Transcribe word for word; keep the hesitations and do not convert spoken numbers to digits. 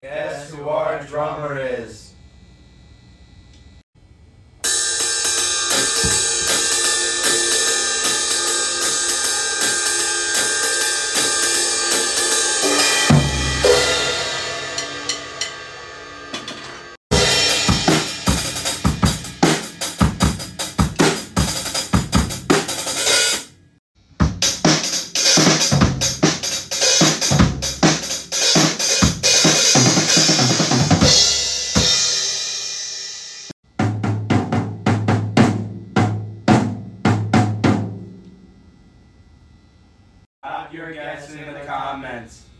Guess who our drummer is? Drop your guess in the comments.